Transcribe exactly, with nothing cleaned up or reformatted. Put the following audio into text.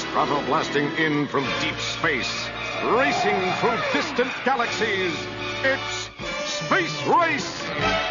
Throttle blasting in from deep space, racing through distant galaxies. It's Space Race!